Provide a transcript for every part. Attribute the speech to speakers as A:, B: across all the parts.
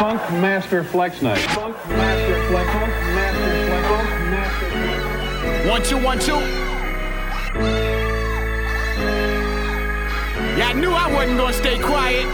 A: Funk Master Flex Night. Funk Master Flex. Funk Master Flex. Funk Master Flex.
B: 1 2 1 2. Yeah, I knew I wasn't gonna stay quiet.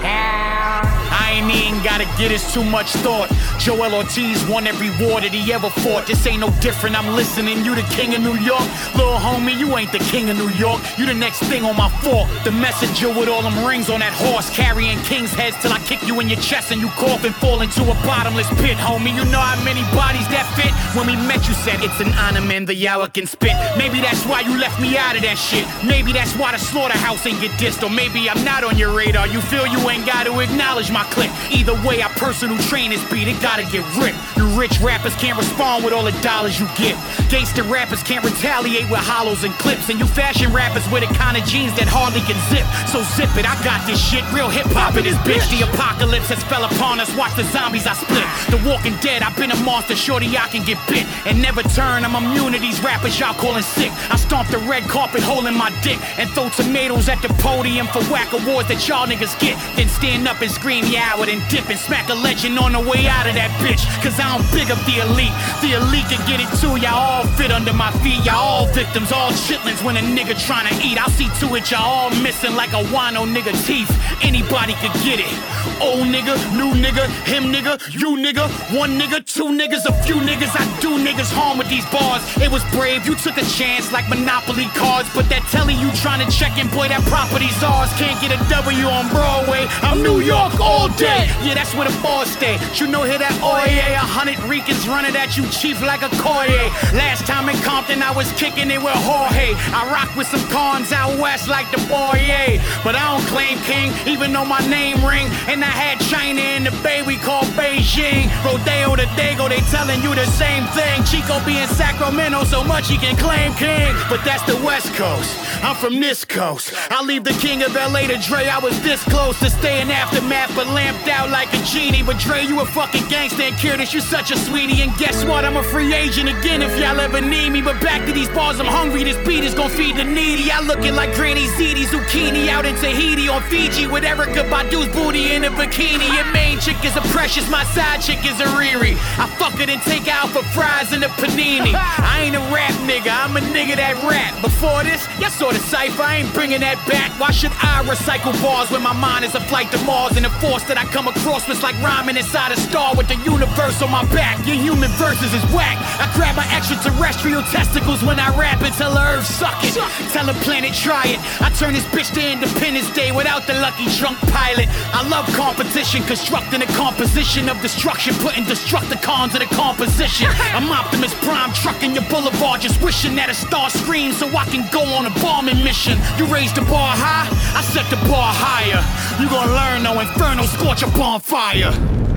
B: I ain't even gotta get us too much thought. Joel Ortiz won every war that he ever fought. This ain't no different, I'm listening. You the king of New York? Little homie, you ain't the king of New York. You the next thing on my fork. The messenger with all them rings on that horse, carrying king's heads till I kick you in your chest and you cough and fall into a bottomless pit, homie. You know how many bodies that fit? When we met, you said it's an honor, man, the yawa can spit. Maybe that's why you left me out of that shit. Maybe that's why the slaughterhouse ain't get dissed. Or maybe I'm not on your radar. You feel you ain't gotta acknowledge my click. Either way, our personal trainers beat it, gotta get ripped. You rich rappers can't respond with all the dollars you get. Gangster rappers can't retaliate with hollows and clips. And you fashion rappers with the kind of jeans that hardly can zip. So zip it, I got this shit, real hip-hop in this bitch. The apocalypse has fell upon us, watch the zombies I split. The Walking Dead, I've been a monster, shorty I can get bit. And never turn, I'm immune to these rappers y'all calling sick. I stomp the red carpet holding my dick. And throw tomatoes at the podium for whack awards that y'all niggas get. Then stand up and scream, yeah, I would and dip and smack a legend on the way out of that bitch. Cause I don't big up the elite. The elite can get it too. Y'all all fit under my feet. Y'all all victims, all chitlins when a nigga tryna eat. I'll see to it y'all all missing like a wino nigga teeth. Anybody could get it. Old nigga, new nigga, him nigga, you nigga, one nigga, two niggas, a few niggas. I do niggas harm with these bars. It was brave, you took a chance like Monopoly cards. But that telly you tryna check in, boy, that property's ours. Can't get a W on Broadway. I'm New York all day. Yeah, that's where the boss stay. You know, hear that oye, 100 Ricans running at you, chief, like a Koye. Last time in Compton, I was kicking it with Jorge. I rock with some cons out west like the Boye. But I don't claim king, even though my name ring. And I had China in the Bay, we call Beijing. Rodeo to Dago, they telling you the same thing. Chico be in Sacramento so much he can claim king. But that's the West Coast, I'm from this coast. I leave the king of LA to Dre, I was this close to staying aftermath, but lamped out like a genie. But Dre, you a fucking gangster, and Curtis, you such a sweetie. And guess what, I'm a free agent again if y'all ever need me. But back to these bars, I'm hungry, this beat is gon' feed the needy. I looking like Granny Ziti, zucchini out in Tahiti on Fiji with Erykah Badu's booty in a bikini. Your main chick is a Precious, my side chick is a Riri. I fuck it and take out for fries and a panini. I ain't a rap nigga, I'm a nigga that rap. Before this, y'all saw the cypher, I ain't bringing that back. Why should I recycle bars when my mind is a flight to Mars? And the force that I come across was like rhyming inside a star with the universe on my back. Your human verses is whack. I grab my extraterrestrial testicles when I rap and tell the earth suck it. Tell the planet try it. I turn this bitch to Independence Day without the lucky drunk pilot. I love competition, constructing a composition of destruction, putting Destructicons in a composition. I'm Optimus Prime, trucking your boulevard, just wishing that a star screams so I can go on a bombing mission. You raise the bar high, I set the bar higher. You gon' learn though, Inferno scorch a bonfire.